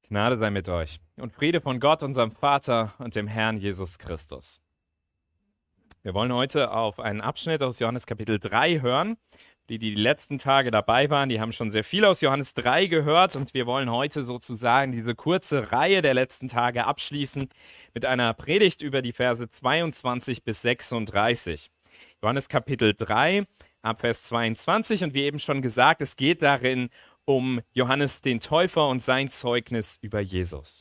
Gnade sei mit euch und Friede von Gott, unserem Vater und dem Herrn Jesus Christus. Wir wollen heute auf einen Abschnitt aus Johannes Kapitel 3 hören. Die letzten Tage dabei waren, die haben schon sehr viel aus Johannes 3 gehört und wir wollen heute sozusagen diese kurze Reihe der letzten Tage abschließen mit einer Predigt über die Verse 22 bis 36. Johannes Kapitel 3 ab Vers 22 und wie eben schon gesagt, es geht darin um Johannes den Täufer und sein Zeugnis über Jesus.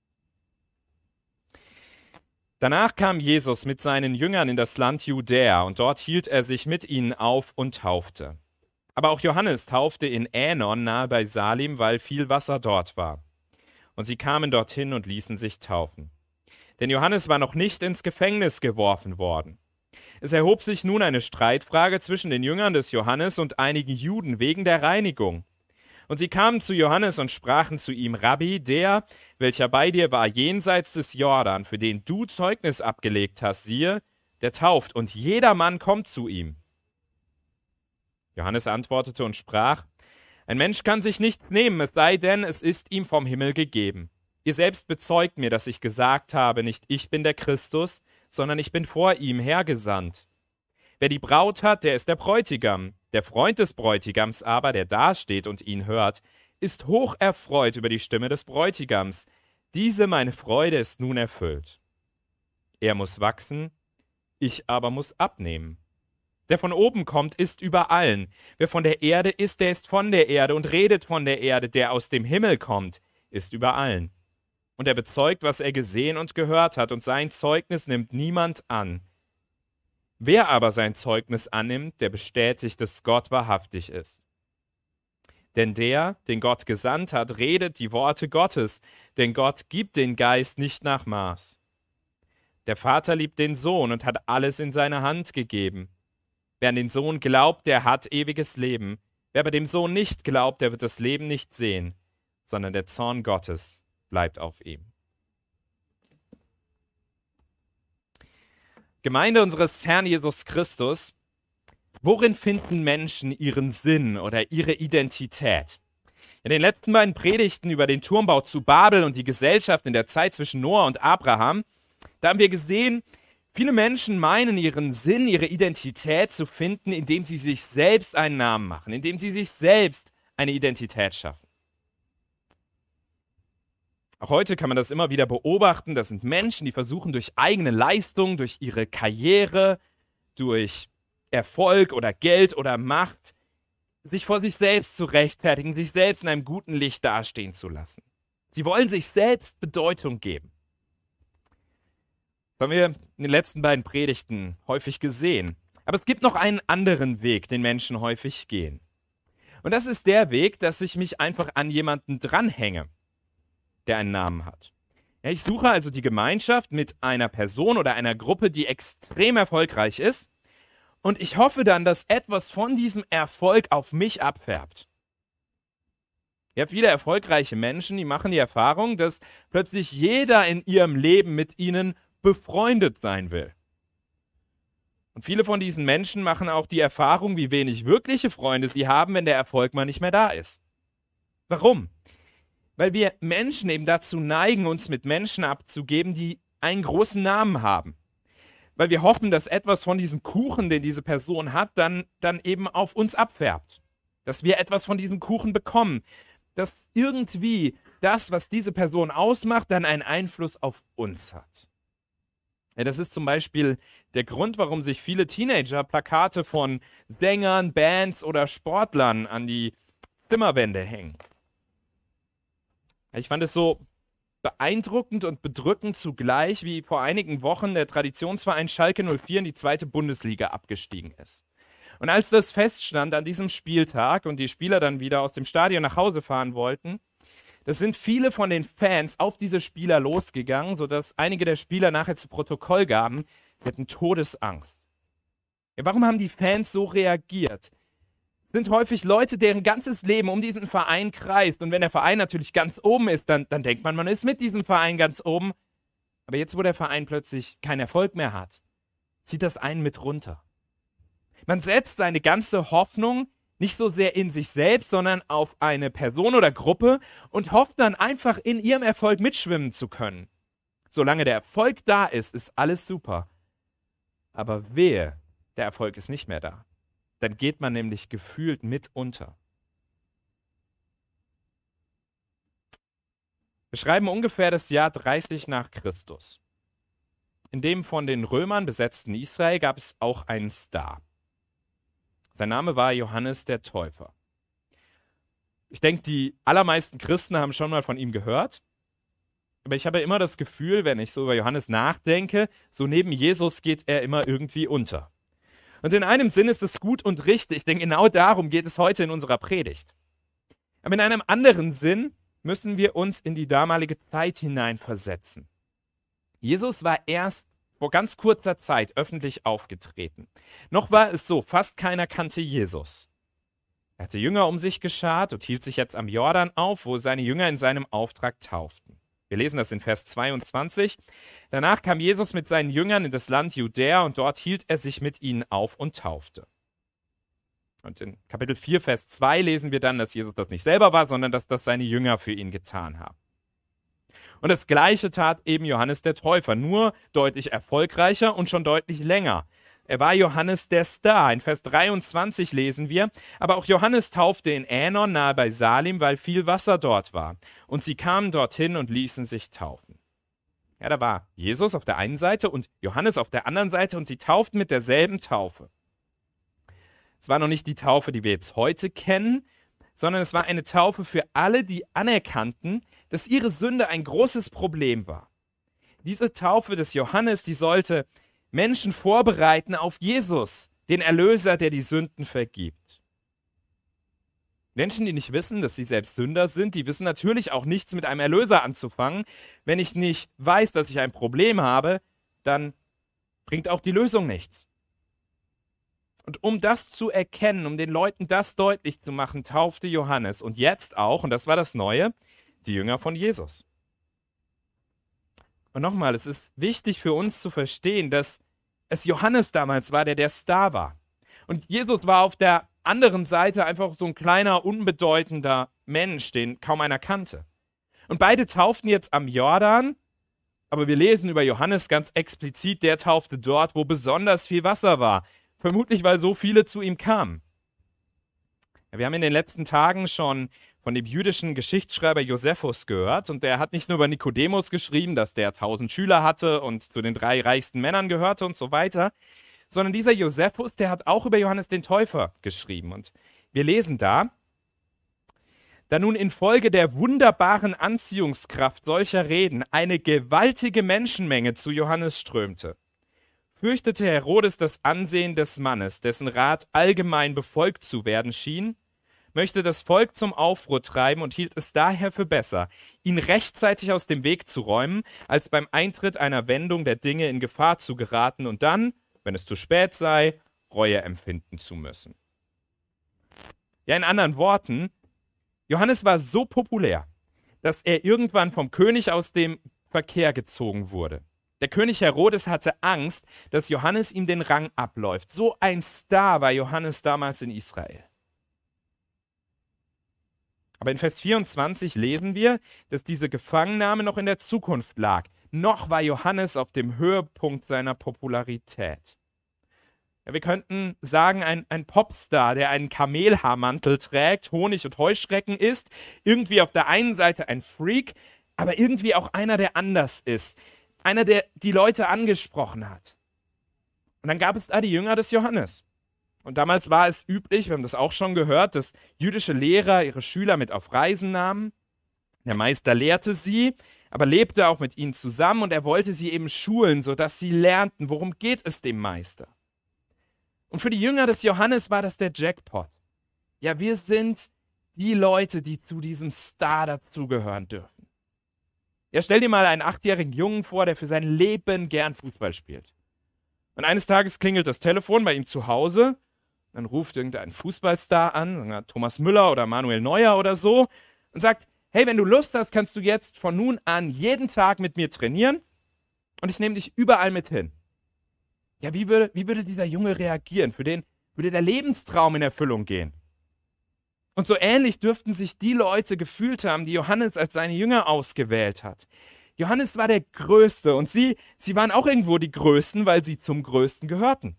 Danach kam Jesus mit seinen Jüngern in das Land Judäa und dort hielt er sich mit ihnen auf und taufte. Aber auch Johannes taufte in Änon nahe bei Salim, weil viel Wasser dort war. Und sie kamen dorthin und ließen sich taufen. Denn Johannes war noch nicht ins Gefängnis geworfen worden. Es erhob sich nun eine Streitfrage zwischen den Jüngern des Johannes und einigen Juden wegen der Reinigung. Und sie kamen zu Johannes und sprachen zu ihm: Rabbi, der, welcher bei dir war jenseits des Jordan, für den du Zeugnis abgelegt hast, siehe, der tauft, und jedermann kommt zu ihm. Johannes antwortete und sprach: Ein Mensch kann sich nichts nehmen, es sei denn, es ist ihm vom Himmel gegeben. Ihr selbst bezeugt mir, dass ich gesagt habe, nicht ich bin der Christus, sondern ich bin vor ihm hergesandt. Wer die Braut hat, der ist der Bräutigam. Der Freund des Bräutigams aber, der dasteht und ihn hört, ist hoch erfreut über die Stimme des Bräutigams. Diese meine Freude ist nun erfüllt. Er muss wachsen, ich aber muss abnehmen. Der von oben kommt, ist über allen. Wer von der Erde ist, der ist von der Erde und redet von der Erde. Der aus dem Himmel kommt, ist über allen. Und er bezeugt, was er gesehen und gehört hat, und sein Zeugnis nimmt niemand an. Wer aber sein Zeugnis annimmt, der bestätigt, dass Gott wahrhaftig ist. Denn der, den Gott gesandt hat, redet die Worte Gottes, denn Gott gibt den Geist nicht nach Maß. Der Vater liebt den Sohn und hat alles in seine Hand gegeben. Wer an den Sohn glaubt, der hat ewiges Leben. Wer bei dem Sohn nicht glaubt, der wird das Leben nicht sehen, sondern der Zorn Gottes bleibt auf ihm. Gemeinde unseres Herrn Jesus Christus, worin finden Menschen ihren Sinn oder ihre Identität? In den letzten beiden Predigten über den Turmbau zu Babel und die Gesellschaft in der Zeit zwischen Noah und Abraham, da haben wir gesehen, viele Menschen meinen ihren Sinn, ihre Identität zu finden, indem sie sich selbst einen Namen machen, indem sie sich selbst eine Identität schaffen. Auch heute kann man das immer wieder beobachten. Das sind Menschen, die versuchen durch eigene Leistung, durch ihre Karriere, durch Erfolg oder Geld oder Macht, sich vor sich selbst zu rechtfertigen, sich selbst in einem guten Licht dastehen zu lassen. Sie wollen sich selbst Bedeutung geben. Das haben wir in den letzten beiden Predigten häufig gesehen. Aber es gibt noch einen anderen Weg, den Menschen häufig gehen. Und das ist der Weg, dass ich mich einfach an jemanden dranhänge, der einen Namen hat. Ja, ich suche also die Gemeinschaft mit einer Person oder einer Gruppe, die extrem erfolgreich ist, und ich hoffe dann, dass etwas von diesem Erfolg auf mich abfärbt. Ja, viele erfolgreiche Menschen, die machen die Erfahrung, dass plötzlich jeder in ihrem Leben mit ihnen befreundet sein will. Und viele von diesen Menschen machen auch die Erfahrung, wie wenig wirkliche Freunde sie haben, wenn der Erfolg mal nicht mehr da ist. Warum? Weil wir Menschen eben dazu neigen, uns mit Menschen abzugeben, die einen großen Namen haben. Weil wir hoffen, dass etwas von diesem Kuchen, den diese Person hat, dann eben auf uns abfärbt. Dass wir etwas von diesem Kuchen bekommen. Dass irgendwie das, was diese Person ausmacht, dann einen Einfluss auf uns hat. Ja, das ist zum Beispiel der Grund, warum sich viele Teenager Plakate von Sängern, Bands oder Sportlern an die Zimmerwände hängen. Ich fand es so beeindruckend und bedrückend zugleich, wie vor einigen Wochen der Traditionsverein Schalke 04 in die 2. Bundesliga abgestiegen ist. Und als das feststand an diesem Spieltag und die Spieler dann wieder aus dem Stadion nach Hause fahren wollten, da sind viele von den Fans auf diese Spieler losgegangen, sodass einige der Spieler nachher zu Protokoll gaben, sie hatten Todesangst. Ja, warum haben die Fans so reagiert? Sind häufig Leute, deren ganzes Leben um diesen Verein kreist. Und wenn der Verein natürlich ganz oben ist, dann denkt man, man ist mit diesem Verein ganz oben. Aber jetzt, wo der Verein plötzlich keinen Erfolg mehr hat, zieht das einen mit runter. Man setzt seine ganze Hoffnung Nicht so sehr in sich selbst, sondern auf eine Person oder Gruppe und hofft dann einfach in ihrem Erfolg mitschwimmen zu können. Solange der Erfolg da ist alles super. Aber wehe, der Erfolg ist nicht mehr da. Dann geht man nämlich gefühlt mit unter. Wir schreiben ungefähr das Jahr 30 nach Christus. In dem von den Römern besetzten Israel gab es auch einen Star. Sein Name war Johannes der Täufer. Ich denke, die allermeisten Christen haben schon mal von ihm gehört. Aber ich habe immer das Gefühl, wenn ich so über Johannes nachdenke, so neben Jesus geht er immer irgendwie unter. Und in einem Sinn ist es gut und richtig, denn genau darum geht es heute in unserer Predigt. Aber in einem anderen Sinn müssen wir uns in die damalige Zeit hineinversetzen. Jesus war erst vor ganz kurzer Zeit öffentlich aufgetreten. Noch war es so, fast keiner kannte Jesus. Er hatte Jünger um sich geschart und hielt sich jetzt am Jordan auf, wo seine Jünger in seinem Auftrag tauften. Wir lesen das in Vers 22. Danach kam Jesus mit seinen Jüngern in das Land Judäa und dort hielt er sich mit ihnen auf und taufte. Und in Kapitel 4, Vers 2 lesen wir dann, dass Jesus das nicht selber war, sondern dass das seine Jünger für ihn getan haben. Und das Gleiche tat eben Johannes der Täufer, nur deutlich erfolgreicher und schon deutlich länger. Er war Johannes der Star. In Vers 23 lesen wir, aber auch Johannes taufte in Änon nahe bei Salim, weil viel Wasser dort war. Und sie kamen dorthin und ließen sich taufen. Ja, da war Jesus auf der einen Seite und Johannes auf der anderen Seite und sie tauften mit derselben Taufe. Es war noch nicht die Taufe, die wir jetzt heute kennen, sondern es war eine Taufe für alle, die anerkannten, dass ihre Sünde ein großes Problem war. Diese Taufe des Johannes, die sollte Menschen vorbereiten auf Jesus, den Erlöser, der die Sünden vergibt. Menschen, die nicht wissen, dass sie selbst Sünder sind, die wissen natürlich auch nichts mit einem Erlöser anzufangen. Wenn ich nicht weiß, dass ich ein Problem habe, dann bringt auch die Lösung nichts. Und um das zu erkennen, um den Leuten das deutlich zu machen, taufte Johannes und jetzt auch, und das war das Neue, die Jünger von Jesus. Und nochmal, es ist wichtig für uns zu verstehen, dass es Johannes damals war, der Star war. Und Jesus war auf der anderen Seite einfach so ein kleiner, unbedeutender Mensch, den kaum einer kannte. Und beide tauften jetzt am Jordan, aber wir lesen über Johannes ganz explizit, der taufte dort, wo besonders viel Wasser war. Vermutlich, weil so viele zu ihm kamen. Ja, wir haben in den letzten Tagen schon von dem jüdischen Geschichtsschreiber Josephus gehört und der hat nicht nur über Nikodemus geschrieben, dass der 1000 Schüler hatte und zu den 3 reichsten Männern gehörte und so weiter, sondern dieser Josephus, der hat auch über Johannes den Täufer geschrieben. Und wir lesen da nun infolge der wunderbaren Anziehungskraft solcher Reden eine gewaltige Menschenmenge zu Johannes strömte, fürchtete Herodes das Ansehen des Mannes, dessen Rat allgemein befolgt zu werden schien, möchte das Volk zum Aufruhr treiben und hielt es daher für besser, ihn rechtzeitig aus dem Weg zu räumen, als beim Eintritt einer Wendung der Dinge in Gefahr zu geraten und dann, wenn es zu spät sei, Reue empfinden zu müssen. Ja, in anderen Worten, Johannes war so populär, dass er irgendwann vom König aus dem Verkehr gezogen wurde. Der König Herodes hatte Angst, dass Johannes ihm den Rang abläuft. So ein Star war Johannes damals in Israel. Aber in Vers 24 lesen wir, dass diese Gefangennahme noch in der Zukunft lag. Noch war Johannes auf dem Höhepunkt seiner Popularität. Ja, wir könnten sagen, ein Popstar, der einen Kamelhaarmantel trägt, Honig und Heuschrecken isst, irgendwie auf der einen Seite ein Freak, aber irgendwie auch einer, der anders ist. Einer, der die Leute angesprochen hat. Und dann gab es da die Jünger des Johannes. Und damals war es üblich, wir haben das auch schon gehört, dass jüdische Lehrer ihre Schüler mit auf Reisen nahmen. Der Meister lehrte sie, aber lebte auch mit ihnen zusammen und er wollte sie eben schulen, sodass sie lernten, worum geht es dem Meister. Und für die Jünger des Johannes war das der Jackpot. Ja, wir sind die Leute, die zu diesem Star dazugehören dürfen. Ja, stell dir mal einen 8-jährigen Jungen vor, der für sein Leben gern Fußball spielt. Und eines Tages klingelt das Telefon bei ihm zu Hause. Dann ruft irgendein Fußballstar an, Thomas Müller oder Manuel Neuer oder so, und sagt, hey, wenn du Lust hast, kannst du jetzt von nun an jeden Tag mit mir trainieren und ich nehme dich überall mit hin. Ja, wie würde dieser Junge reagieren? Für den würde der Lebenstraum in Erfüllung gehen. Und so ähnlich dürften sich die Leute gefühlt haben, die Johannes als seine Jünger ausgewählt hat. Johannes war der Größte und sie waren auch irgendwo die Größten, weil sie zum Größten gehörten.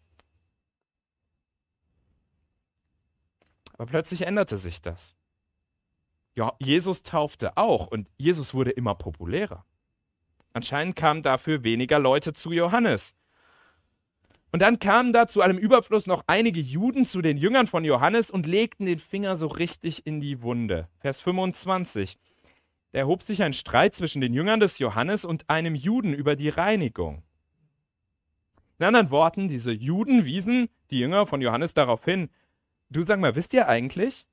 Aber plötzlich änderte sich das. Ja, Jesus taufte auch und Jesus wurde immer populärer. Anscheinend kamen dafür weniger Leute zu Johannes. Und dann kamen da zu allem Überfluss noch einige Juden zu den Jüngern von Johannes und legten den Finger so richtig in die Wunde. Vers 25. Da erhob sich ein Streit zwischen den Jüngern des Johannes und einem Juden über die Reinigung. In anderen Worten, diese Juden wiesen die Jünger von Johannes darauf hin, du, sag mal, wisst ihr eigentlich,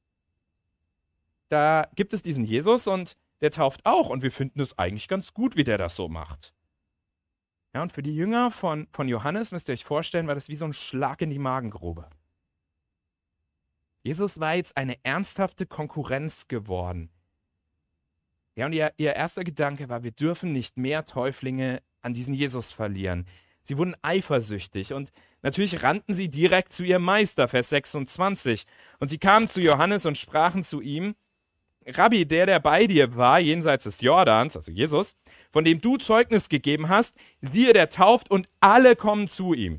da gibt es diesen Jesus und der tauft auch und wir finden es eigentlich ganz gut, wie der das so macht. Ja, und für die Jünger von Johannes, müsst ihr euch vorstellen, war das wie so ein Schlag in die Magengrube. Jesus war jetzt eine ernsthafte Konkurrenz geworden. Ja, und ihr erster Gedanke war, wir dürfen nicht mehr Täuflinge an diesen Jesus verlieren. Sie wurden eifersüchtig und natürlich rannten sie direkt zu ihrem Meister, Vers 26. Und sie kamen zu Johannes und sprachen zu ihm, Rabbi, der bei dir war, jenseits des Jordans, also Jesus, von dem du Zeugnis gegeben hast, siehe, der tauft und alle kommen zu ihm.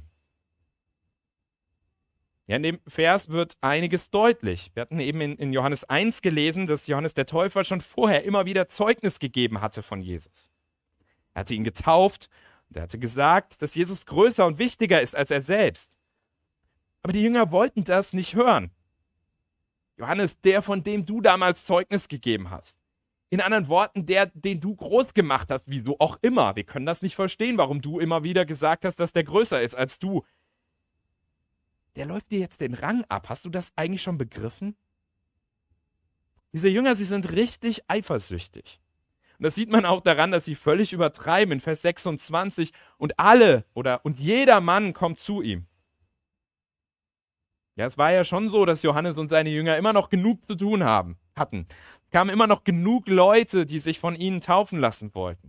Ja, in dem Vers wird einiges deutlich. Wir hatten eben in Johannes 1 gelesen, dass Johannes der Täufer schon vorher immer wieder Zeugnis gegeben hatte von Jesus. Er hatte ihn getauft und er hatte gesagt, dass Jesus größer und wichtiger ist als er selbst. Aber die Jünger wollten das nicht hören. Johannes, der, von dem du damals Zeugnis gegeben hast. In anderen Worten, der, den du groß gemacht hast, wieso auch immer. Wir können das nicht verstehen, warum du immer wieder gesagt hast, dass der größer ist als du. Der läuft dir jetzt den Rang ab. Hast du das eigentlich schon begriffen? Diese Jünger, sie sind richtig eifersüchtig. Und das sieht man auch daran, dass sie völlig übertreiben in Vers 26 und und jeder Mann kommt zu ihm. Ja, es war ja schon so, dass Johannes und seine Jünger immer noch genug zu tun hatten. Es kamen immer noch genug Leute, die sich von ihnen taufen lassen wollten.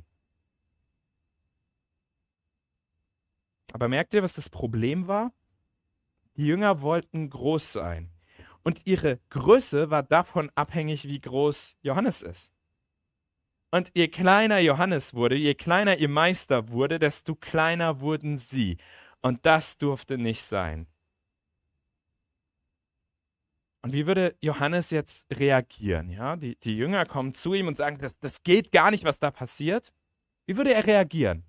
Aber merkt ihr, was das Problem war? Die Jünger wollten groß sein. Und ihre Größe war davon abhängig, wie groß Johannes ist. Und je kleiner Johannes wurde, je kleiner ihr Meister wurde, desto kleiner wurden sie. Und das durfte nicht sein. Und wie würde Johannes jetzt reagieren? Ja, die Jünger kommen zu ihm und sagen, das geht gar nicht, was da passiert. Wie würde er reagieren?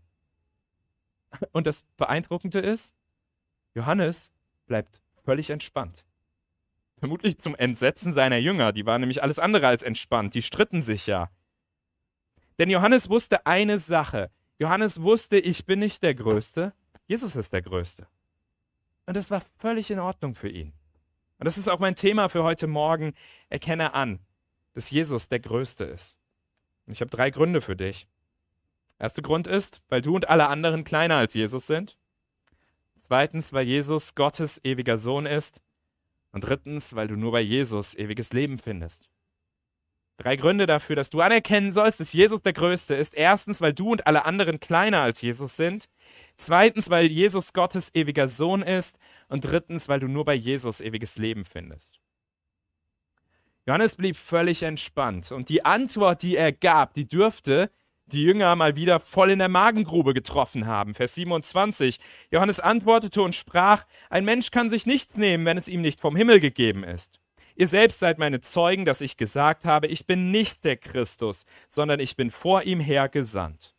Und das Beeindruckende ist, Johannes bleibt völlig entspannt. Vermutlich zum Entsetzen seiner Jünger. Die waren nämlich alles andere als entspannt. Die stritten sich ja. Denn Johannes wusste eine Sache. Johannes wusste, ich bin nicht der Größte. Jesus ist der Größte. Und das war völlig in Ordnung für ihn. Und das ist auch mein Thema für heute Morgen. Erkenne an, dass Jesus der Größte ist. Und ich habe 3 Gründe für dich. Erster Grund ist, weil du und alle anderen kleiner als Jesus sind. Zweitens, weil Jesus Gottes ewiger Sohn ist. Und drittens, weil du nur bei Jesus ewiges Leben findest. 3 Gründe dafür, dass du anerkennen sollst, dass Jesus der Größte ist. Erstens, weil du und alle anderen kleiner als Jesus sind. Zweitens, weil Jesus Gottes ewiger Sohn ist. Und drittens, weil du nur bei Jesus ewiges Leben findest. Johannes blieb völlig entspannt. Und die Antwort, die er gab, die dürfte die Jünger mal wieder voll in der Magengrube getroffen haben. Vers 27. Johannes antwortete und sprach, ein Mensch kann sich nichts nehmen, wenn es ihm nicht vom Himmel gegeben ist. Ihr selbst seid meine Zeugen, dass ich gesagt habe, ich bin nicht der Christus, sondern ich bin vor ihm her gesandt.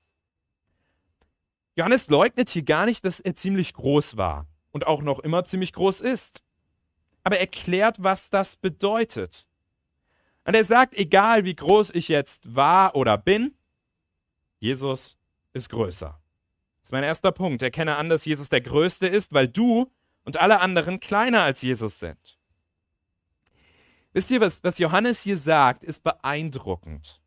Johannes leugnet hier gar nicht, dass er ziemlich groß war und auch noch immer ziemlich groß ist. Aber er erklärt, was das bedeutet. Und er sagt, egal wie groß ich jetzt war oder bin, Jesus ist größer. Das ist mein erster Punkt. Erkenne an, dass Jesus der Größte ist, weil du und alle anderen kleiner als Jesus sind. Wisst ihr, was Johannes hier sagt, ist beeindruckend.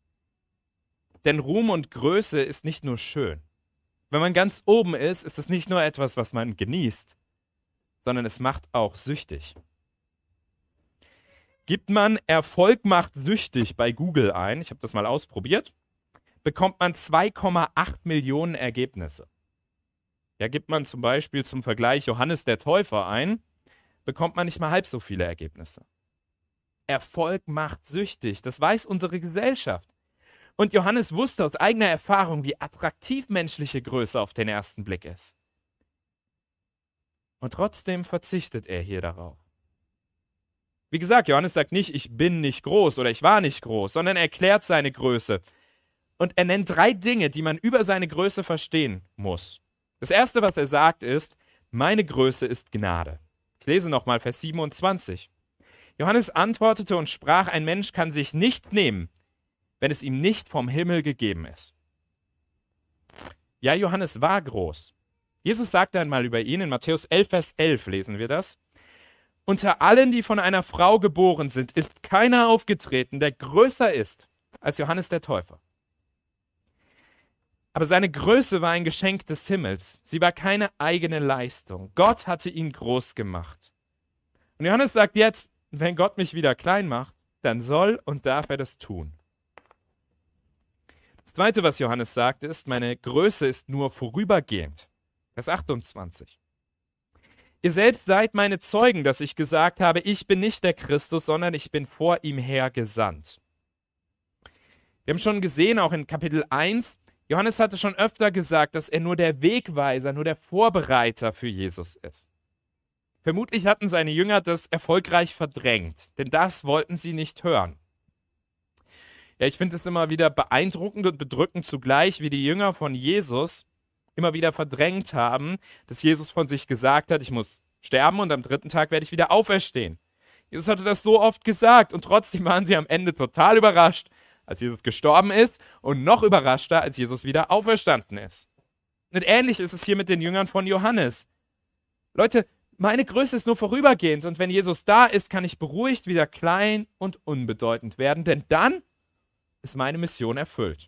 Denn Ruhm und Größe ist nicht nur schön. Wenn man ganz oben ist, ist es nicht nur etwas, was man genießt, sondern es macht auch süchtig. Gibt man Erfolg macht süchtig bei Google ein, ich habe das mal ausprobiert, bekommt man 2,8 Millionen Ergebnisse. Ja, gibt man zum Beispiel zum Vergleich Johannes der Täufer ein, bekommt man nicht mal halb so viele Ergebnisse. Erfolg macht süchtig. Das weiß unsere Gesellschaft. Und Johannes wusste aus eigener Erfahrung, wie attraktiv menschliche Größe auf den ersten Blick ist. Und trotzdem verzichtet er hier darauf. Wie gesagt, Johannes sagt nicht, ich bin nicht groß oder ich war nicht groß, sondern er erklärt seine Größe. Und er nennt 3 Dinge, die man über seine Größe verstehen muss. Das erste, was er sagt, ist, meine Größe ist Gnade. Ich lese nochmal Vers 27. Johannes antwortete und sprach, ein Mensch kann sich nichts nehmen, wenn es ihm nicht vom Himmel gegeben ist. Ja, Johannes war groß. Jesus sagte einmal über ihn, in Matthäus 11, Vers 11 lesen wir das. Unter allen, die von einer Frau geboren sind, ist keiner aufgetreten, der größer ist als Johannes der Täufer. Aber seine Größe war ein Geschenk des Himmels. Sie war keine eigene Leistung. Gott hatte ihn groß gemacht. Und Johannes sagt jetzt, wenn Gott mich wieder klein macht, dann soll und darf er das tun. Das Zweite, was Johannes sagt, ist, meine Größe ist nur vorübergehend. Vers 28. Ihr selbst seid meine Zeugen, dass ich gesagt habe, ich bin nicht der Christus, sondern ich bin vor ihm her gesandt. Wir haben schon gesehen, auch in Kapitel 1, Johannes hatte schon öfter gesagt, dass er nur der Wegweiser, nur der Vorbereiter für Jesus ist. Vermutlich hatten seine Jünger das erfolgreich verdrängt, denn das wollten sie nicht hören. Ja, ich finde es immer wieder beeindruckend und bedrückend zugleich, wie die Jünger von Jesus immer wieder verdrängt haben, dass Jesus von sich gesagt hat, ich muss sterben und am 3. Tag werde ich wieder auferstehen. Jesus hatte das so oft gesagt und trotzdem waren sie am Ende total überrascht, als Jesus gestorben ist und noch überraschter, als Jesus wieder auferstanden ist. Und ähnlich ist es hier mit den Jüngern von Johannes. Leute, meine Größe ist nur vorübergehend und wenn Jesus da ist, kann ich beruhigt wieder klein und unbedeutend werden, denn dann ist meine Mission erfüllt.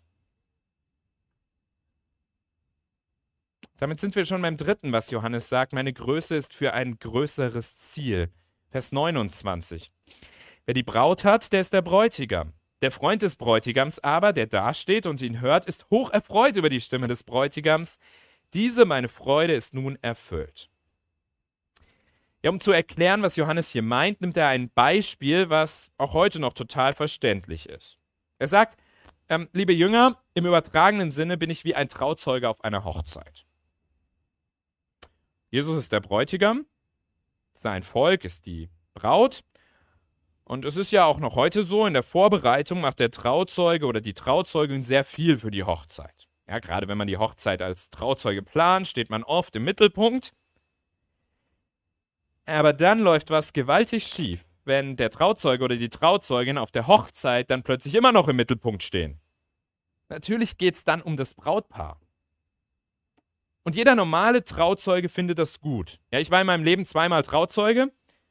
Damit sind wir schon beim 3., was Johannes sagt. Meine Größe ist für ein größeres Ziel. Vers 29. Wer die Braut hat, der ist der Bräutigam. Der Freund des Bräutigams aber, der dasteht und ihn hört, ist hoch erfreut über die Stimme des Bräutigams. Diese, meine Freude, ist nun erfüllt. Ja, um zu erklären, was Johannes hier meint, nimmt er ein Beispiel, was auch heute noch total verständlich ist. Er sagt, liebe Jünger, im übertragenen Sinne bin ich wie ein Trauzeuge auf einer Hochzeit. Jesus ist der Bräutigam, sein Volk ist die Braut. Und es ist ja auch noch heute so, in der Vorbereitung macht der Trauzeuge oder die Trauzeugin sehr viel für die Hochzeit. Ja, gerade wenn man die Hochzeit als Trauzeuge plant, steht man oft im Mittelpunkt. Aber dann läuft was gewaltig schief, wenn der Trauzeuge oder die Trauzeugin auf der Hochzeit dann plötzlich immer noch im Mittelpunkt stehen. Natürlich geht es dann um das Brautpaar. Und jeder normale Trauzeuge findet das gut. Ja, ich war in meinem Leben 2-mal Trauzeuge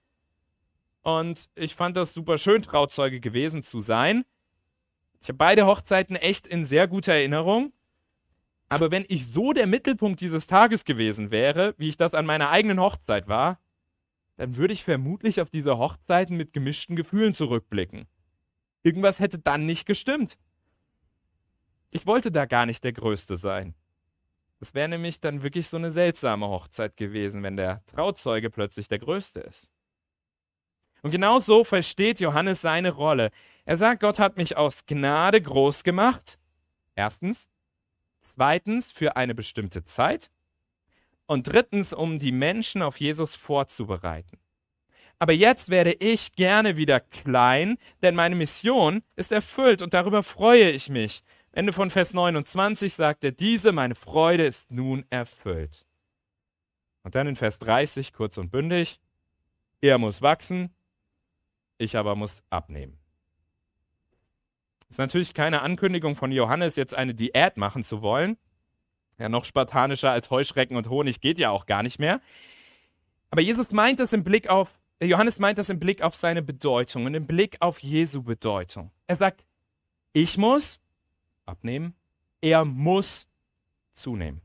und ich fand das super schön, Trauzeuge gewesen zu sein. Ich habe beide Hochzeiten echt in sehr guter Erinnerung. Aber wenn ich so der Mittelpunkt dieses Tages gewesen wäre, wie ich das an meiner eigenen Hochzeit war, dann würde ich vermutlich auf diese Hochzeiten mit gemischten Gefühlen zurückblicken. Irgendwas hätte dann nicht gestimmt. Ich wollte da gar nicht der Größte sein. Das wäre nämlich dann wirklich so eine seltsame Hochzeit gewesen, wenn der Trauzeuge plötzlich der Größte ist. Und genau so versteht Johannes seine Rolle. Er sagt, Gott hat mich aus Gnade groß gemacht. Erstens. Zweitens, für eine bestimmte Zeit. Und drittens, um die Menschen auf Jesus vorzubereiten. Aber jetzt werde ich gerne wieder klein, denn meine Mission ist erfüllt und darüber freue ich mich. Ende von Vers 29 sagt er, diese, meine Freude, ist nun erfüllt. Und dann in Vers 30, kurz und bündig, er muss wachsen, ich aber muss abnehmen. Das ist natürlich keine Ankündigung von Johannes, jetzt eine Diät machen zu wollen. Ja, noch spartanischer als Heuschrecken und Honig geht ja auch gar nicht mehr. Aber Johannes meint das im Blick auf seine Bedeutung und im Blick auf Jesu Bedeutung. Er sagt, ich muss abnehmen, er muss zunehmen.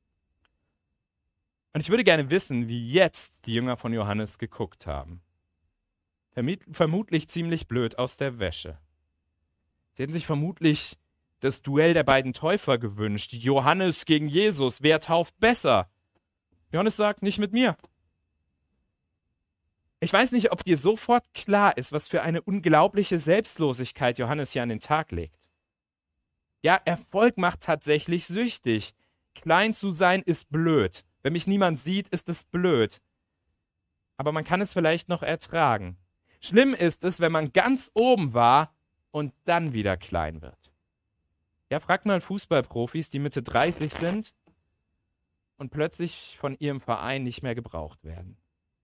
Und ich würde gerne wissen, wie jetzt die Jünger von Johannes geguckt haben. Vermutlich ziemlich blöd aus der Wäsche. Sie hätten sich vermutlich das Duell der beiden Täufer gewünscht. Johannes gegen Jesus, wer tauft besser? Johannes sagt, nicht mit mir. Ich weiß nicht, ob dir sofort klar ist, was für eine unglaubliche Selbstlosigkeit Johannes hier an den Tag legt. Ja, Erfolg macht tatsächlich süchtig. Klein zu sein ist blöd. Wenn mich niemand sieht, ist es blöd. Aber man kann es vielleicht noch ertragen. Schlimm ist es, wenn man ganz oben war und dann wieder klein wird. Ja, frag mal Fußballprofis, die Mitte 30 sind und plötzlich von ihrem Verein nicht mehr gebraucht werden.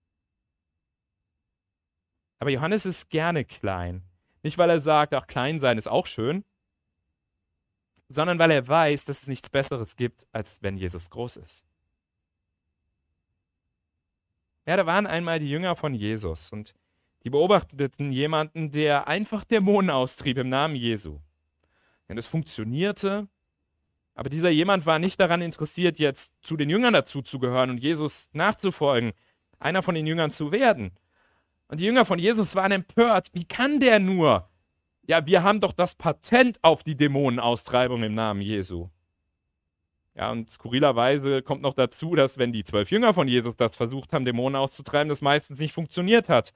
Aber Johannes ist gerne klein. Nicht, weil er sagt, ach, klein sein ist auch schön, sondern weil er weiß, dass es nichts Besseres gibt, als wenn Jesus groß ist. Ja, da waren einmal die Jünger von Jesus und die beobachteten jemanden, der einfach Dämonen austrieb im Namen Jesu. Und es funktionierte, aber dieser jemand war nicht daran interessiert, jetzt zu den Jüngern dazuzugehören und Jesus nachzufolgen, einer von den Jüngern zu werden. Und die Jünger von Jesus waren empört. Wie kann der nur? Ja, wir haben doch das Patent auf die Dämonenaustreibung im Namen Jesu. Ja, und skurrilerweise kommt noch dazu, dass wenn die 12 Jünger von Jesus das versucht haben, Dämonen auszutreiben, das meistens nicht funktioniert hat.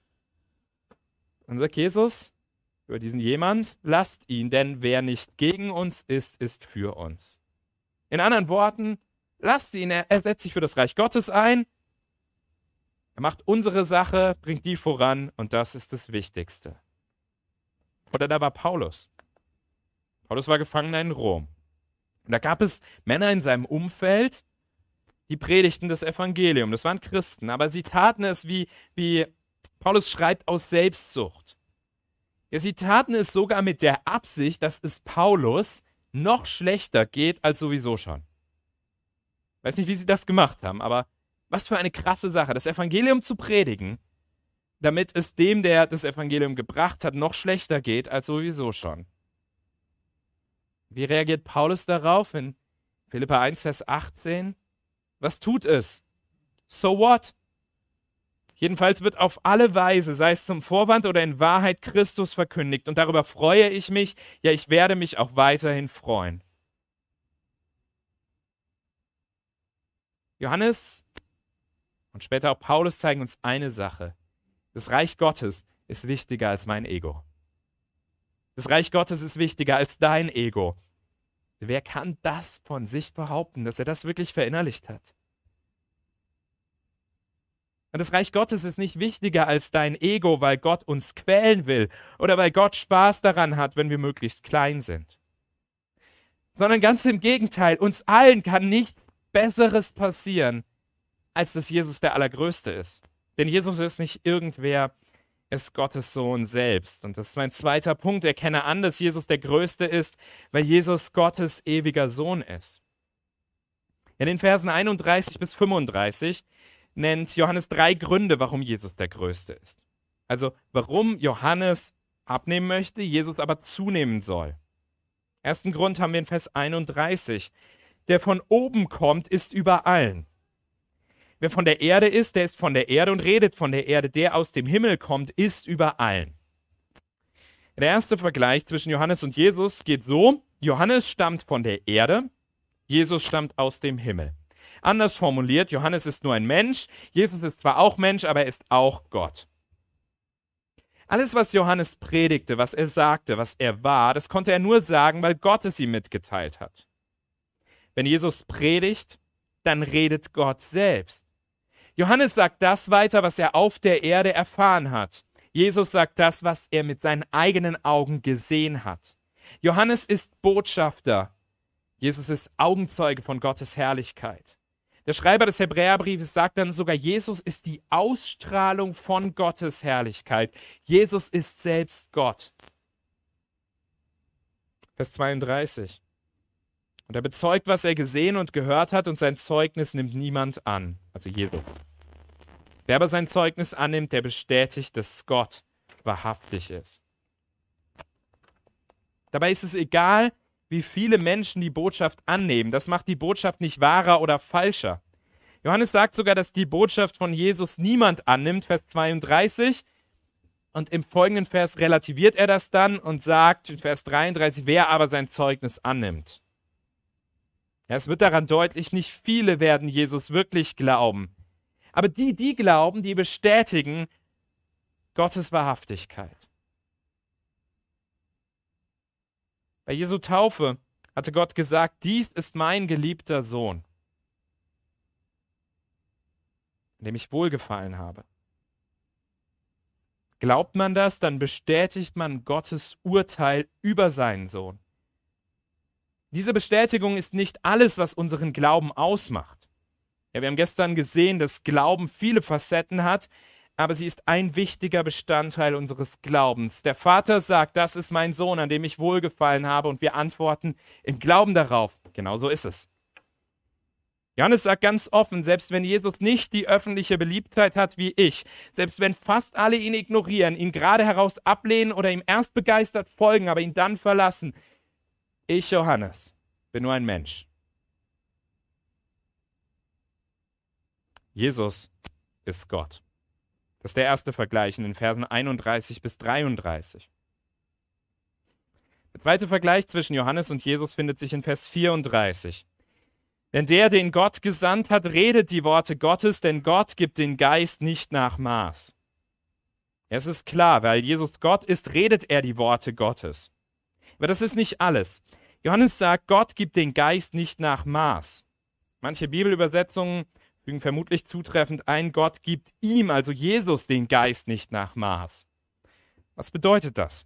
Dann sagt Jesus über diesen jemand, lasst ihn, denn wer nicht gegen uns ist, ist für uns. In anderen Worten, lasst ihn, er setzt sich für das Reich Gottes ein, er macht unsere Sache, bringt die voran und das ist das Wichtigste. Oder da war Paulus. Paulus war Gefangener in Rom. Und da gab es Männer in seinem Umfeld, die predigten das Evangelium. Das waren Christen, aber sie taten es, wie Paulus schreibt, aus Selbstsucht. Ja, sie taten es sogar mit der Absicht, dass es Paulus noch schlechter geht als sowieso schon. Ich weiß nicht, wie sie das gemacht haben, aber was für eine krasse Sache, das Evangelium zu predigen, damit es dem, der das Evangelium gebracht hat, noch schlechter geht als sowieso schon. Wie reagiert Paulus darauf in Philipper 1, Vers 18? Was tut es? So what? Jedenfalls wird auf alle Weise, sei es zum Vorwand oder in Wahrheit, Christus verkündigt. Und darüber freue ich mich, ja, ich werde mich auch weiterhin freuen. Johannes und später auch Paulus zeigen uns eine Sache. Das Reich Gottes ist wichtiger als mein Ego. Das Reich Gottes ist wichtiger als dein Ego. Wer kann das von sich behaupten, dass er das wirklich verinnerlicht hat? Und das Reich Gottes ist nicht wichtiger als dein Ego, weil Gott uns quälen will oder weil Gott Spaß daran hat, wenn wir möglichst klein sind. Sondern ganz im Gegenteil, uns allen kann nichts Besseres passieren, als dass Jesus der Allergrößte ist. Denn Jesus ist nicht irgendwer, er ist Gottes Sohn selbst. Und das ist mein zweiter Punkt. Erkenne an, dass Jesus der Größte ist, weil Jesus Gottes ewiger Sohn ist. In den Versen 31 bis 35 nennt Johannes 3 Gründe, warum Jesus der Größte ist. Also warum Johannes abnehmen möchte, Jesus aber zunehmen soll. Ersten Grund haben wir in Vers 31. Der von oben kommt, ist über allen. Wer von der Erde ist, der ist von der Erde und redet von der Erde. Der aus dem Himmel kommt, ist über allen. Der erste Vergleich zwischen Johannes und Jesus geht so: Johannes stammt von der Erde, Jesus stammt aus dem Himmel. Anders formuliert, Johannes ist nur ein Mensch, Jesus ist zwar auch Mensch, aber er ist auch Gott. Alles, was Johannes predigte, was er sagte, was er war, das konnte er nur sagen, weil Gott es ihm mitgeteilt hat. Wenn Jesus predigt, dann redet Gott selbst. Johannes sagt das weiter, was er auf der Erde erfahren hat. Jesus sagt das, was er mit seinen eigenen Augen gesehen hat. Johannes ist Botschafter. Jesus ist Augenzeuge von Gottes Herrlichkeit. Der Schreiber des Hebräerbriefes sagt dann sogar, Jesus ist die Ausstrahlung von Gottes Herrlichkeit. Jesus ist selbst Gott. Vers 32. Und er bezeugt, was er gesehen und gehört hat, und sein Zeugnis nimmt niemand an, also Jesus. Wer aber sein Zeugnis annimmt, der bestätigt, dass Gott wahrhaftig ist. Dabei ist es egal, wie viele Menschen die Botschaft annehmen. Das macht die Botschaft nicht wahrer oder falscher. Johannes sagt sogar, dass die Botschaft von Jesus niemand annimmt, Vers 32. Und im folgenden Vers relativiert er das dann und sagt, in Vers 33, wer aber sein Zeugnis annimmt. Ja, es wird daran deutlich, nicht viele werden Jesus wirklich glauben. Aber die glauben, die bestätigen Gottes Wahrhaftigkeit. Bei Jesu Taufe hatte Gott gesagt, dies ist mein geliebter Sohn, in dem ich wohlgefallen habe. Glaubt man das, dann bestätigt man Gottes Urteil über seinen Sohn. Diese Bestätigung ist nicht alles, was unseren Glauben ausmacht. Ja, wir haben gestern gesehen, dass Glauben viele Facetten hat, aber sie ist ein wichtiger Bestandteil unseres Glaubens. Der Vater sagt, das ist mein Sohn, an dem ich wohlgefallen habe, und wir antworten im Glauben darauf. Genau so ist es. Johannes sagt ganz offen, selbst wenn Jesus nicht die öffentliche Beliebtheit hat wie ich, selbst wenn fast alle ihn ignorieren, ihn gerade heraus ablehnen oder ihm erst begeistert folgen, aber ihn dann verlassen, ich, Johannes, bin nur ein Mensch. Jesus ist Gott. Das ist der erste Vergleich in den Versen 31 bis 33. Der zweite Vergleich zwischen Johannes und Jesus findet sich in Vers 34. Denn der, den Gott gesandt hat, redet die Worte Gottes, denn Gott gibt den Geist nicht nach Maß. Es ist klar, weil Jesus Gott ist, redet er die Worte Gottes. Aber das ist nicht alles. Johannes sagt, Gott gibt den Geist nicht nach Maß. Manche Bibelübersetzungen fügen vermutlich zutreffend ein, Gott gibt ihm, also Jesus, den Geist nicht nach Maß. Was bedeutet das?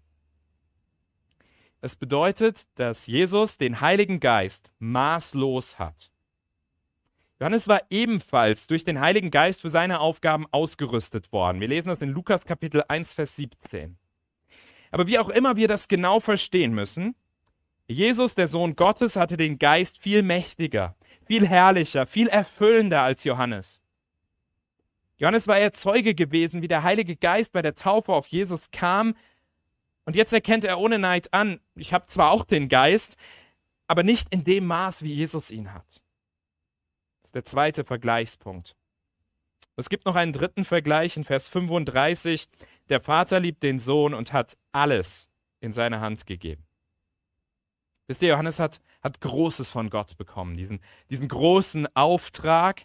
Es bedeutet, dass Jesus den Heiligen Geist maßlos hat. Johannes war ebenfalls durch den Heiligen Geist für seine Aufgaben ausgerüstet worden. Wir lesen das in Lukas Kapitel 1, Vers 17. Aber wie auch immer wir das genau verstehen müssen, Jesus, der Sohn Gottes, hatte den Geist viel mächtiger, viel herrlicher, viel erfüllender als Johannes. Johannes war eher Zeuge gewesen, wie der Heilige Geist bei der Taufe auf Jesus kam. Und jetzt erkennt er ohne Neid an, ich habe zwar auch den Geist, aber nicht in dem Maß, wie Jesus ihn hat. Das ist der zweite Vergleichspunkt. Es gibt noch einen dritten Vergleich in Vers 35. Der Vater liebt den Sohn und hat alles in seine Hand gegeben. Wisst ihr, Johannes hat Großes von Gott bekommen, diesen großen Auftrag.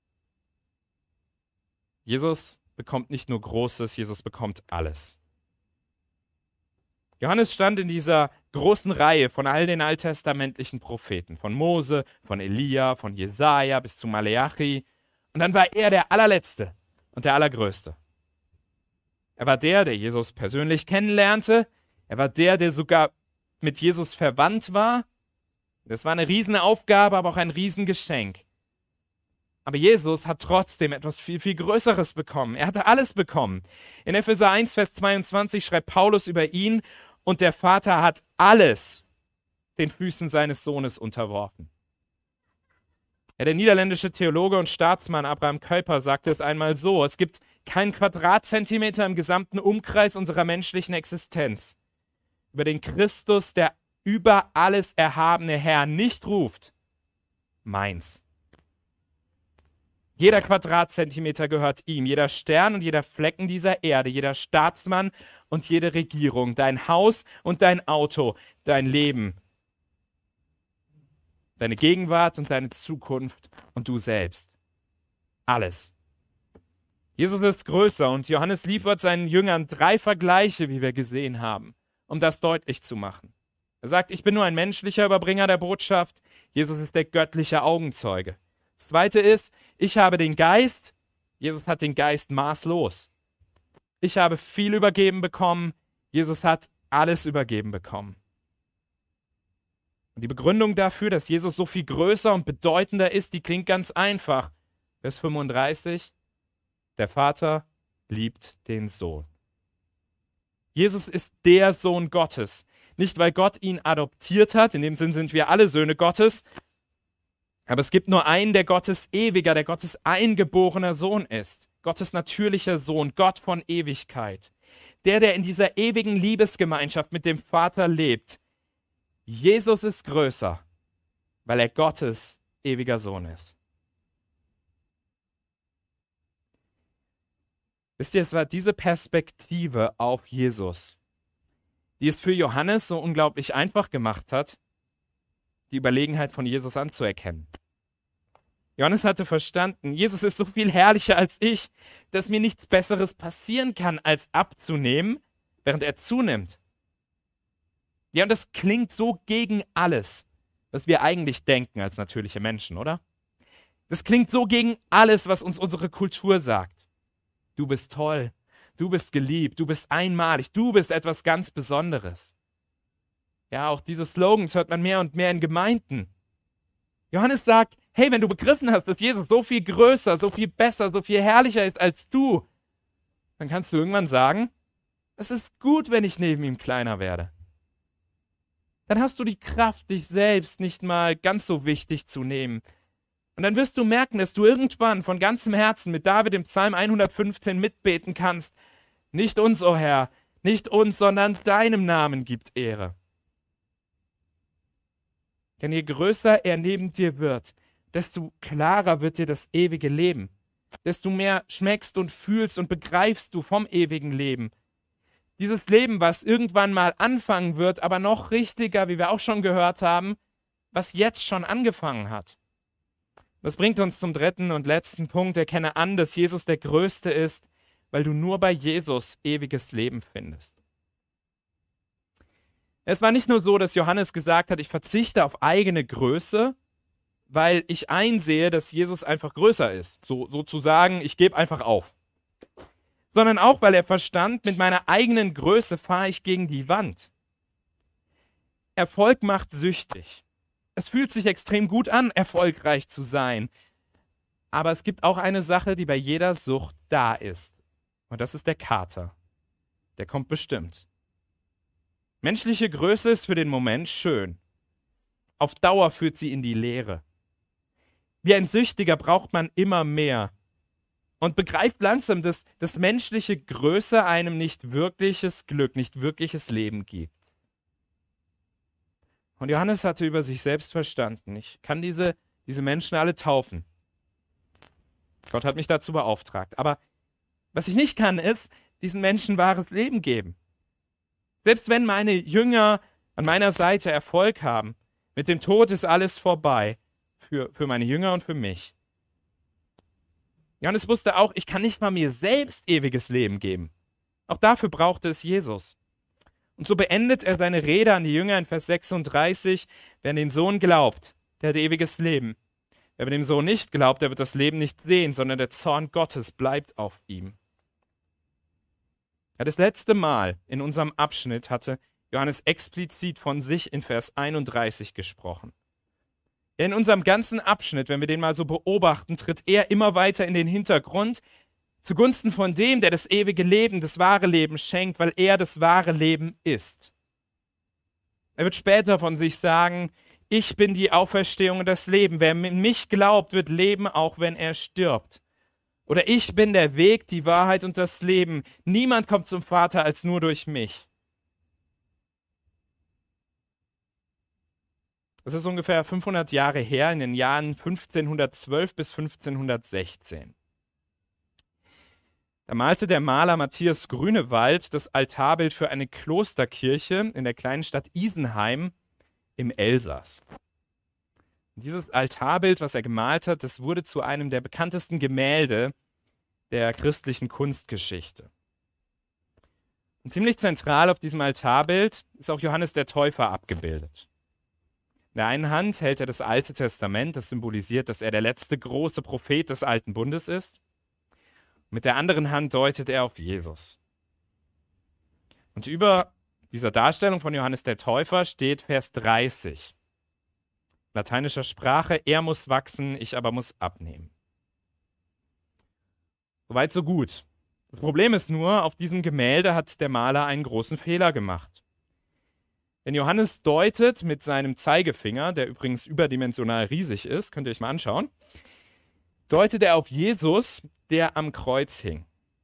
Jesus bekommt nicht nur Großes, Jesus bekommt alles. Johannes stand in dieser großen Reihe von all den alttestamentlichen Propheten, von Mose, von Elia, von Jesaja bis zu Maleachi. Und dann war er der Allerletzte und der Allergrößte. Er war der Jesus persönlich kennenlernte. Er war der sogar mit Jesus verwandt war. Das war eine Riesenaufgabe, aber auch ein Riesengeschenk. Aber Jesus hat trotzdem etwas viel, viel Größeres bekommen. Er hatte alles bekommen. In Epheser 1, Vers 22 schreibt Paulus über ihn, und der Vater hat alles den Füßen seines Sohnes unterworfen. Ja, der niederländische Theologe und Staatsmann Abraham Kuyper sagte es einmal so: Es gibt keinen Quadratzentimeter im gesamten Umkreis unserer menschlichen Existenz, über den Christus, der über alles erhabene Herr, nicht ruft, meins. Jeder Quadratzentimeter gehört ihm, jeder Stern und jeder Flecken dieser Erde, jeder Staatsmann und jede Regierung, dein Haus und dein Auto, dein Leben, deine Gegenwart und deine Zukunft und du selbst. Alles. Jesus ist größer und Johannes liefert seinen Jüngern 3 Vergleiche, wie wir gesehen haben, um das deutlich zu machen. Er sagt, ich bin nur ein menschlicher Überbringer der Botschaft, Jesus ist der göttliche Augenzeuge. Das Zweite ist, ich habe den Geist, Jesus hat den Geist maßlos. Ich habe viel übergeben bekommen, Jesus hat alles übergeben bekommen. Und die Begründung dafür, dass Jesus so viel größer und bedeutender ist, die klingt ganz einfach. Vers 35, der Vater liebt den Sohn. Jesus ist der Sohn Gottes. Nicht, weil Gott ihn adoptiert hat, in dem Sinn sind wir alle Söhne Gottes, aber es gibt nur einen, der Gottes ewiger, der Gottes eingeborener Sohn ist. Gottes natürlicher Sohn, Gott von Ewigkeit. Der in dieser ewigen Liebesgemeinschaft mit dem Vater lebt. Jesus ist größer, weil er Gottes ewiger Sohn ist. Wisst ihr, es war diese Perspektive auf Jesus, die es für Johannes so unglaublich einfach gemacht hat, die Überlegenheit von Jesus anzuerkennen. Johannes hatte verstanden, Jesus ist so viel herrlicher als ich, dass mir nichts Besseres passieren kann, als abzunehmen, während er zunimmt. Ja, und das klingt so gegen alles, was wir eigentlich denken als natürliche Menschen, oder? Das klingt so gegen alles, was uns unsere Kultur sagt. Du bist toll, du bist geliebt, du bist einmalig, du bist etwas ganz Besonderes. Ja, auch diese Slogans hört man mehr und mehr in Gemeinden. Johannes sagt, hey, wenn du begriffen hast, dass Jesus so viel größer, so viel besser, so viel herrlicher ist als du, dann kannst du irgendwann sagen, es ist gut, wenn ich neben ihm kleiner werde. Dann hast du die Kraft, dich selbst nicht mal ganz so wichtig zu nehmen. Und dann wirst du merken, dass du irgendwann von ganzem Herzen mit David im Psalm 115 mitbeten kannst. Nicht uns, o Herr, nicht uns, sondern deinem Namen gibt Ehre. Denn je größer er neben dir wird, desto klarer wird dir das ewige Leben. Desto mehr schmeckst und fühlst und begreifst du vom ewigen Leben. Dieses Leben, was irgendwann mal anfangen wird, aber noch richtiger, wie wir auch schon gehört haben, was jetzt schon angefangen hat. Das bringt uns zum dritten und letzten Punkt. Erkenne an, dass Jesus der Größte ist, weil du nur bei Jesus ewiges Leben findest. Es war nicht nur so, dass Johannes gesagt hat, ich verzichte auf eigene Größe, weil ich einsehe, dass Jesus einfach größer ist. Sozusagen, ich gebe einfach auf. Sondern auch, weil er verstand, mit meiner eigenen Größe fahre ich gegen die Wand. Erfolg macht süchtig. Es fühlt sich extrem gut an, erfolgreich zu sein. Aber es gibt auch eine Sache, die bei jeder Sucht da ist. Und das ist der Kater. Der kommt bestimmt. Menschliche Größe ist für den Moment schön. Auf Dauer führt sie in die Leere. Wie ein Süchtiger braucht man immer mehr. Und begreift langsam, dass menschliche Größe einem nicht wirkliches Glück, nicht wirkliches Leben gibt. Und Johannes hatte über sich selbst verstanden, ich kann diese Menschen alle taufen. Gott hat mich dazu beauftragt. Aber was ich nicht kann, ist, diesen Menschen wahres Leben geben. Selbst wenn meine Jünger an meiner Seite Erfolg haben, mit dem Tod ist alles vorbei für meine Jünger und für mich. Johannes wusste auch, ich kann nicht mal mir selbst ewiges Leben geben. Auch dafür brauchte es Jesus. Und so beendet er seine Rede an die Jünger in Vers 36, wer an den Sohn glaubt, der hat ewiges Leben. Wer dem Sohn nicht glaubt, der wird das Leben nicht sehen, sondern der Zorn Gottes bleibt auf ihm. Ja, das letzte Mal in unserem Abschnitt hatte Johannes explizit von sich in Vers 31 gesprochen. In unserem ganzen Abschnitt, wenn wir den mal so beobachten, tritt er immer weiter in den Hintergrund, zugunsten von dem, der das ewige Leben, das wahre Leben schenkt, weil er das wahre Leben ist. Er wird später von sich sagen, ich bin die Auferstehung und das Leben. Wer in mich glaubt, wird leben, auch wenn er stirbt. Oder ich bin der Weg, die Wahrheit und das Leben. Niemand kommt zum Vater als nur durch mich. Das ist ungefähr 500 Jahre her, in den Jahren 1512 bis 1516. Da malte der Maler Matthias Grünewald das Altarbild für eine Klosterkirche in der kleinen Stadt Isenheim im Elsass. Und dieses Altarbild, was er gemalt hat, das wurde zu einem der bekanntesten Gemälde der christlichen Kunstgeschichte. Und ziemlich zentral auf diesem Altarbild ist auch Johannes der Täufer abgebildet. In der einen Hand hält er das Alte Testament, das symbolisiert, dass er der letzte große Prophet des Alten Bundes ist. Mit der anderen Hand deutet er auf Jesus. Und über dieser Darstellung von Johannes der Täufer steht Vers 30. Lateinischer Sprache, er muss wachsen, ich aber muss abnehmen. Soweit, so gut. Das Problem ist nur, auf diesem Gemälde hat der Maler einen großen Fehler gemacht. Denn Johannes deutet mit seinem Zeigefinger, der übrigens überdimensional riesig ist, könnt ihr euch mal anschauen, deutet er auf Jesus, der am Kreuz hing.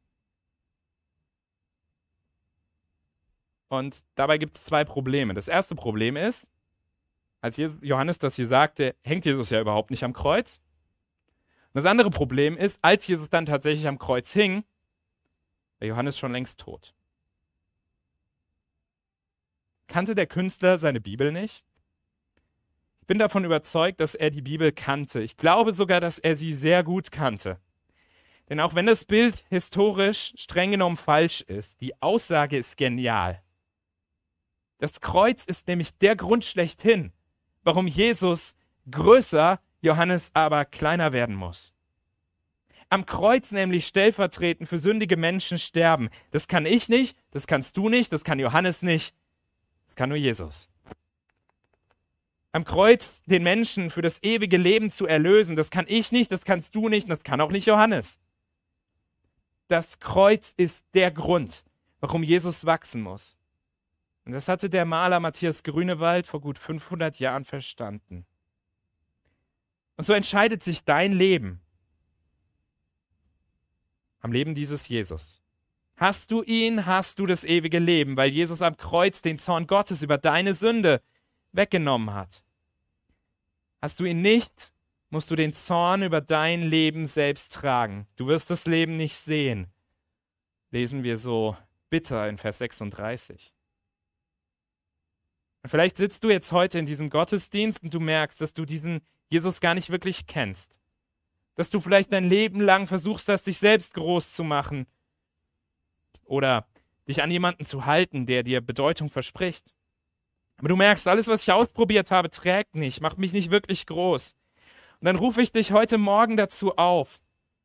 Und dabei gibt es zwei Probleme. Das erste Problem ist, als Johannes das hier sagte, hängt Jesus ja überhaupt nicht am Kreuz. Und das andere Problem ist, als Jesus dann tatsächlich am Kreuz hing, war Johannes schon längst tot. Kannte der Künstler seine Bibel nicht? Ich bin davon überzeugt, dass er die Bibel kannte. Ich glaube sogar, dass er sie sehr gut kannte. Denn auch wenn das Bild historisch streng genommen falsch ist, die Aussage ist genial. Das Kreuz ist nämlich der Grund schlechthin, warum Jesus größer, Johannes aber kleiner werden muss. Am Kreuz nämlich stellvertretend für sündige Menschen sterben. Das kann ich nicht, das kannst du nicht, das kann Johannes nicht, das kann nur Jesus. Am Kreuz den Menschen für das ewige Leben zu erlösen, das kann ich nicht, das kannst du nicht, das kann auch nicht Johannes. Das Kreuz ist der Grund, warum Jesus wachsen muss. Und das hatte der Maler Matthias Grünewald vor gut 500 Jahren verstanden. Und so entscheidet sich dein Leben am Leben dieses Jesus. Hast du ihn, hast du das ewige Leben, weil Jesus am Kreuz den Zorn Gottes über deine Sünde weggenommen hat. Hast du ihn nicht, musst du den Zorn über dein Leben selbst tragen. Du wirst das Leben nicht sehen. Lesen wir so bitter in Vers 36. Und vielleicht sitzt du jetzt heute in diesem Gottesdienst und du merkst, dass du diesen Jesus gar nicht wirklich kennst. Dass du vielleicht dein Leben lang versuchst hast, dich selbst groß zu machen oder dich an jemanden zu halten, der dir Bedeutung verspricht. Aber du merkst, alles, was ich ausprobiert habe, trägt nicht, macht mich nicht wirklich groß. Und dann rufe ich dich heute Morgen dazu auf,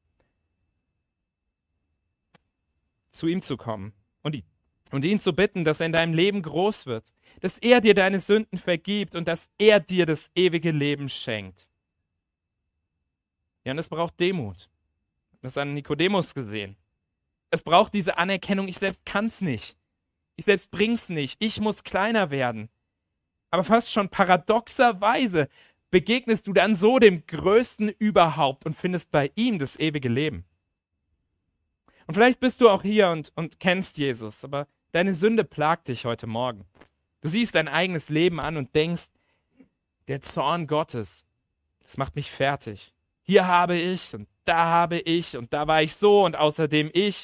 zu ihm zu kommen und ihn zu bitten, dass er in deinem Leben groß wird, dass er dir deine Sünden vergibt und dass er dir das ewige Leben schenkt. Ja, und es braucht Demut. Das an Nikodemus gesehen. Es braucht diese Anerkennung, ich selbst kann es nicht. Ich selbst bring's nicht. Ich muss kleiner werden. Aber fast schon paradoxerweise begegnest du dann so dem Größten überhaupt und findest bei ihm das ewige Leben. Und vielleicht bist du auch hier und kennst Jesus, aber deine Sünde plagt dich heute Morgen. Du siehst dein eigenes Leben an und denkst, der Zorn Gottes, das macht mich fertig. Hier habe ich und da war ich so und außerdem ich.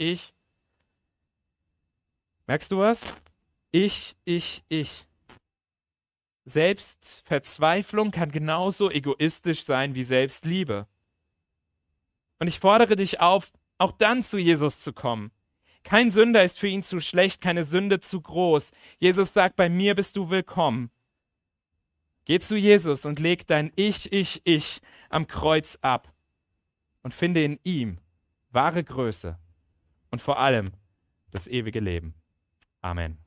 Merkst du was? Ich. Selbstverzweiflung kann genauso egoistisch sein wie Selbstliebe. Und ich fordere dich auf, auch dann zu Jesus zu kommen. Kein Sünder ist für ihn zu schlecht, keine Sünde zu groß. Jesus sagt, bei mir bist du willkommen. Geh zu Jesus und leg dein Ich am Kreuz ab und finde in ihm wahre Größe und vor allem das ewige Leben. Amen.